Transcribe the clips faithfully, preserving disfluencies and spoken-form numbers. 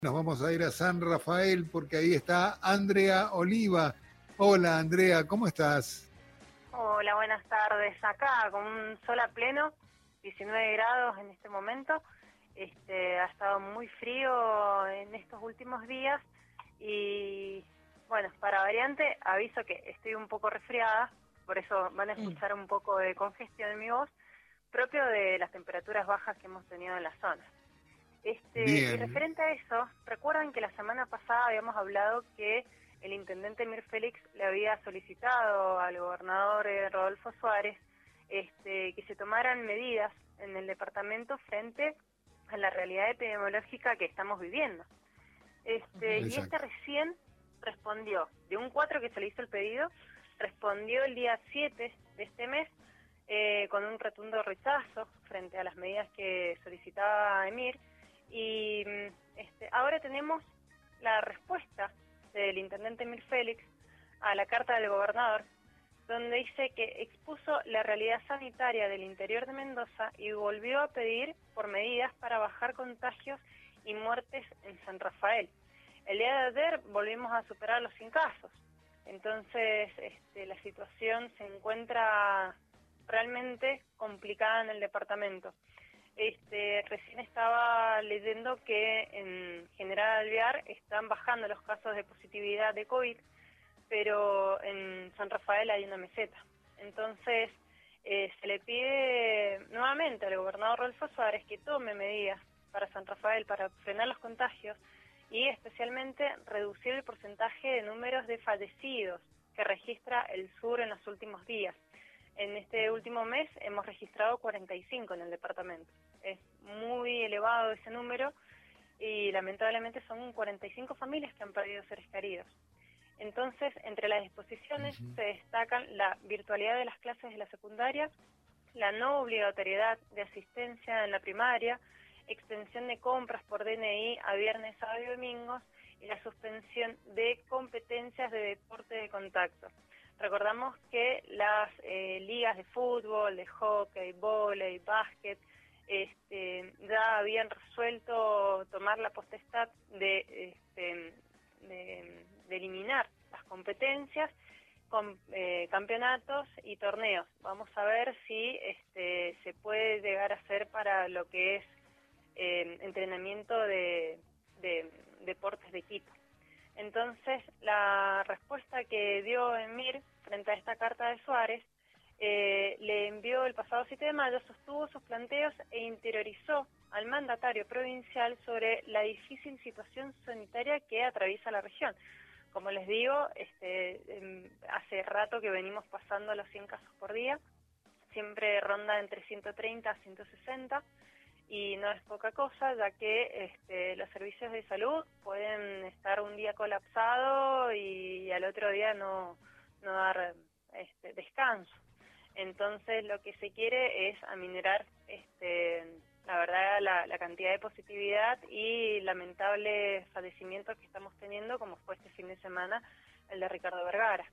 Nos vamos a ir a San Rafael porque ahí está Andrea Oliva. Hola Andrea, ¿cómo estás? Hola, buenas tardes. Acá con un sol a pleno, diecinueve grados en este momento. Este, ha estado muy frío en estos últimos días y bueno, para variante aviso que estoy un poco resfriada, por eso van a escuchar un poco de congestión en mi voz, propio de las temperaturas bajas que hemos tenido en la zona. Este, y Bien, referente a eso, recuerdan que la semana pasada habíamos hablado que el intendente Mir Félix le había solicitado al gobernador eh, Rodolfo Suárez este, que se tomaran medidas en el departamento frente a la realidad epidemiológica que estamos viviendo. Este, y este exacto. recién respondió, de un cuatro que se le hizo el pedido, respondió el día siete de este mes eh, con un rotundo rechazo frente a las medidas que solicitaba Emir. Y este, ahora tenemos la respuesta del intendente Emir Félix a la carta del gobernador, donde dice que expuso la realidad sanitaria del interior de Mendoza y volvió a pedir por medidas para bajar contagios y muertes en San Rafael. El día de ayer volvimos a superar los cien casos, entonces este, la situación se encuentra realmente complicada en el departamento. Este, recién estaba leyendo que en General Alvear están bajando los casos de positividad de COVID, pero en San Rafael hay una meseta. Entonces, eh, se le pide nuevamente al gobernador Rodolfo Suárez que tome medidas para San Rafael para frenar los contagios y especialmente reducir el porcentaje de números de fallecidos que registra el sur en los últimos días. En este último mes hemos registrado cuarenta y cinco en el departamento. Es muy elevado ese número y lamentablemente son cuarenta y cinco familias que han perdido seres queridos. Entonces, entre las disposiciones Ujú. se destacan la virtualidad de las clases de la secundaria, la no obligatoriedad de asistencia en la primaria, extensión de compras por D N I a viernes, sábado y domingos y la suspensión de competencias de deporte de contacto. Recordamos que las eh, ligas de fútbol, de hockey, vóley, básquet, este, ya habían resuelto tomar la potestad de, este, de, de eliminar las competencias con eh, campeonatos y torneos. Vamos a ver si este, se puede llegar a hacer para lo que es eh, entrenamiento de, de deportes de equipo. Entonces, la respuesta que dio Emir frente a esta carta de Suárez, eh, le envió el pasado siete de mayo, sostuvo sus planteos e interiorizó al mandatario provincial sobre la difícil situación sanitaria que atraviesa la región. Como les digo, este, eh, hace rato que venimos pasando los cien casos por día, siempre ronda entre ciento treinta a ciento sesenta, y no es poca cosa, ya que este, los servicios de salud pueden estar un día colapsados y al otro día no, no dar este, descanso. Entonces lo que se quiere es aminorar este, la verdad la, la cantidad de positividad y lamentables fallecimientos que estamos teniendo, como fue este fin de semana el de Ricardo Vergara.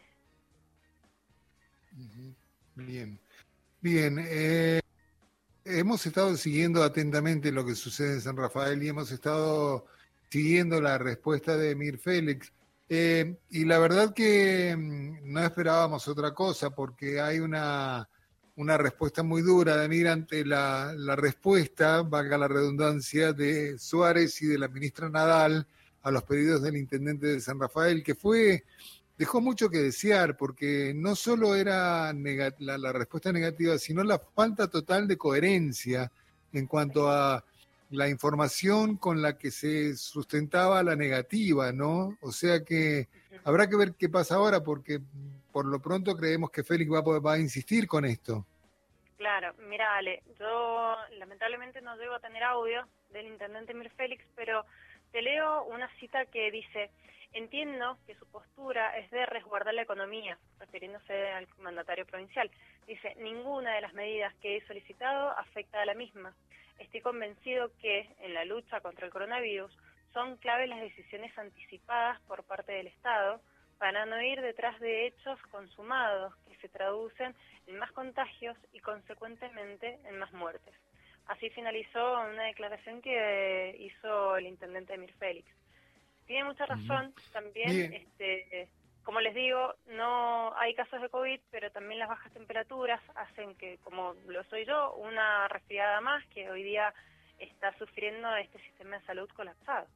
Ujú. Bien, bien. eh, hemos estado siguiendo atentamente lo que sucede en San Rafael y hemos estado siguiendo la respuesta de Mir Félix. Eh, y la verdad que mm, no esperábamos otra cosa porque hay una, una respuesta muy dura de Mir ante la, la respuesta, valga la redundancia, de Suárez y de la ministra Nadal a los pedidos del intendente de San Rafael, que fue dejó mucho que desear, porque no solo era negat la, la respuesta negativa, sino la falta total de coherencia en cuanto a la información con la que se sustentaba la negativa, ¿no? O sea que habrá que ver qué pasa ahora, porque por lo pronto creemos que Félix va, va a insistir con esto. Claro, mira Ale, yo lamentablemente no llego a tener audio del intendente Mir Félix, pero te leo una cita que dice: entiendo que su postura es de resguardar la economía, refiriéndose al mandatario provincial. Dice, ninguna de las medidas que he solicitado afecta a la misma. Estoy convencido que en la lucha contra el coronavirus son clave las decisiones anticipadas por parte del Estado para no ir detrás de hechos consumados que se traducen en más contagios y consecuentemente en más muertes. Así finalizó una declaración que hizo el intendente Emir Félix. Tiene mucha razón, uh-huh. también, Bien. este, como les digo, no hay casos de COVID, pero también las bajas temperaturas hacen que, como lo soy yo, una resfriada más que hoy día está sufriendo este sistema de salud colapsado.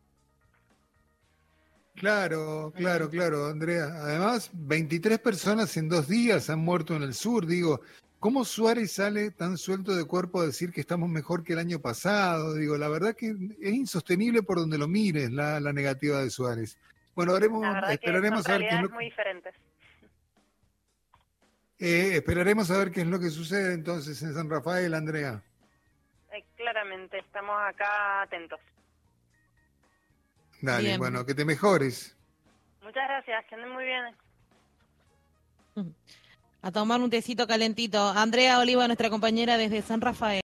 Claro, claro, claro, Andrea. Además, veintitrés personas en dos días han muerto en el sur. Digo, ¿cómo Suárez sale tan suelto de cuerpo a decir que estamos mejor que el año pasado? Digo, la verdad que es insostenible por donde lo mires la, la negativa de Suárez. Bueno, haremos, esperaremos que a ver qué es lo muy diferentes. Eh, esperaremos a ver qué es lo que sucede entonces en San Rafael, Andrea. Eh, claramente, estamos acá atentos. Dale, bien. Bueno, que te mejores. Muchas gracias, que anden muy bien. A tomar un tecito calentito. Andrea Oliva, nuestra compañera desde San Rafael.